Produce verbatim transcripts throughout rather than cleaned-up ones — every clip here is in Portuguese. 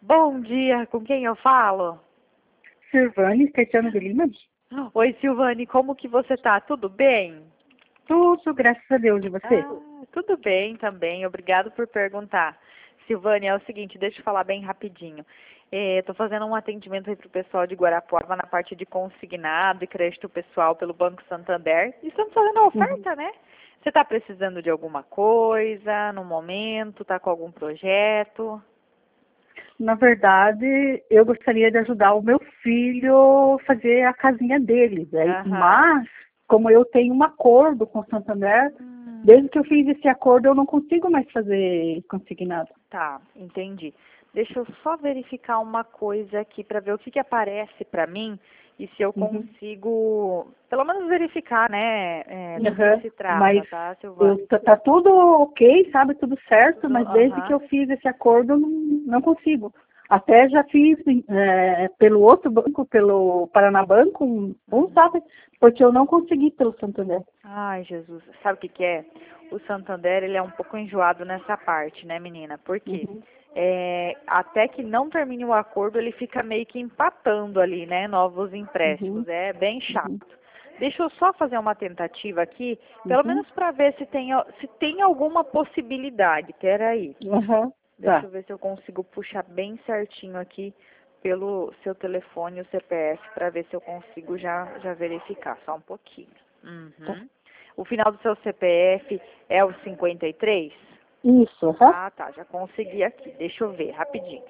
Bom dia, com quem eu falo? Silvane Caetano de Lima. Oi, Silvane, como que você tá? Tudo bem? Tudo, graças a Deus, e você? Ah, tudo bem também, obrigado por perguntar. Silvane, é o seguinte, deixa eu falar bem rapidinho. Estou fazendo um atendimento aí para o pessoal de Guarapuava na parte de consignado e crédito pessoal pelo Banco Santander. E estamos fazendo a oferta, Uhum. né? Você está precisando de alguma coisa no momento? Está com algum projeto? Na verdade, eu gostaria de ajudar o meu filho a fazer a casinha dele, né? Aham. Mas, como eu tenho um acordo com o Santander, Hum. desde que eu fiz esse acordo, eu não consigo mais fazer consignado. Tá, entendi. Deixa eu só verificar uma coisa aqui para ver o que que aparece para mim e se eu Uhum. consigo, pelo menos verificar, né, é, do que que Aham. se Mas trata, tá, Silvana? eu, tá, tá tudo ok, sabe? Tudo certo, Tudo, mas desde que aham. eu fiz esse acordo, eu não, não consigo. Até já fiz é, pelo outro banco, pelo Paranabanco, um, um, Uhum. sabe? Porque eu não consegui pelo Santander. Ai, Jesus, sabe o que que é? O Santander, ele é um pouco enjoado nessa parte, né, menina? Por quê? Uhum. É, até que não termine o acordo, ele fica meio que empatando ali, né, novos Uhum. empréstimos. É bem chato. Uhum. Deixa eu só fazer uma tentativa aqui, pelo Uhum. menos para ver se tem, al- se tem alguma possibilidade. Peraí. Uhum. Deixa Tá. eu ver se eu consigo puxar bem certinho aqui pelo seu telefone e o C P F para ver se eu consigo já, já verificar. Só um pouquinho. Tá. Uhum. O final do seu C P F é o cinquenta e três? Isso, uhum. Ah, tá. Já consegui aqui. Deixa eu ver, rapidinho.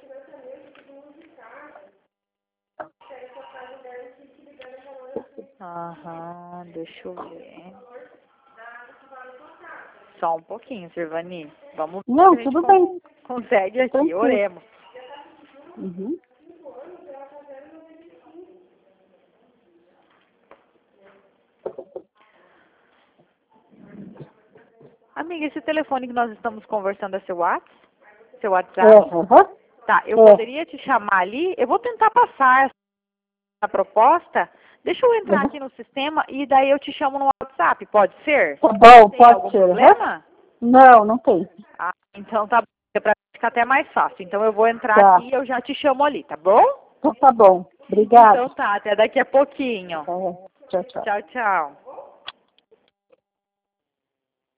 Aham, deixa eu ver. Só um pouquinho, Silvani. Vamos ver se Não, a gente tudo con- bem. consegue aqui. Tranquilo. Oremos. Uhum. Amiga, esse telefone que nós estamos conversando é seu WhatsApp? Seu É, WhatsApp? uhum. Tá, eu É. poderia te chamar ali. Eu vou tentar passar essa proposta. Deixa eu entrar Uhum. aqui no sistema e daí eu te chamo no WhatsApp. Pode ser? Tá bom, Tem pode algum ser, uhum. problema? Não, não tem. Ah, então tá bom. É pra ficar até mais fácil. Então eu vou entrar aqui Tá. e eu já te chamo ali, tá bom? Então tá bom. Então Obrigada. tá, até daqui a pouquinho. É. Tchau, tchau. Tchau, tchau.